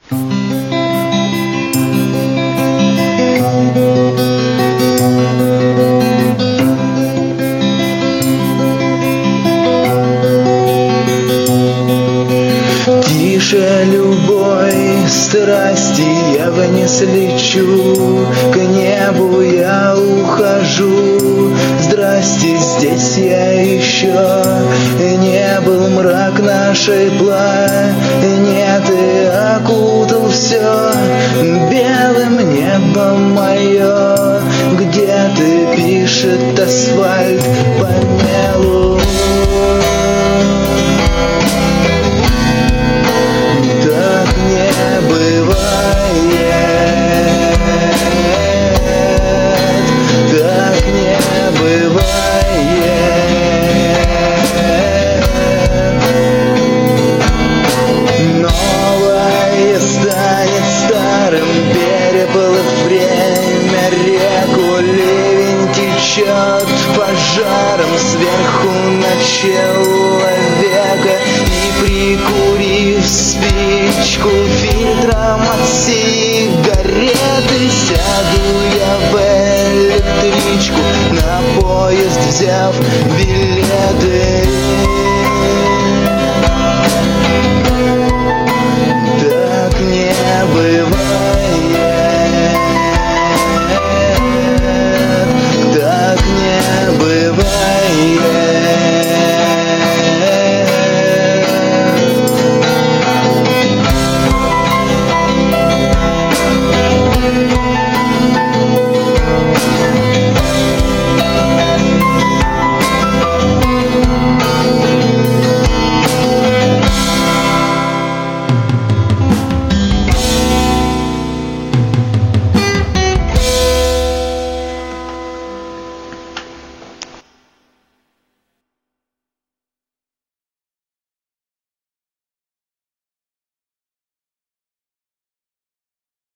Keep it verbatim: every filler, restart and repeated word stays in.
Тише любой страсти я вниз лечу, к небу я ухожу. Здрасте, здесь я еще не был, мрак нашей планеты окутал все белым небом мое. Где ты, пишет асфальт по мелу. Так не бывает, так не бывает. Новое станет старым, переплыв время реку, ливень течет пожаром сверху на человека. И прикурив спичку фильтром от сигареты, сяду я в электричку, на поезд взяв билет.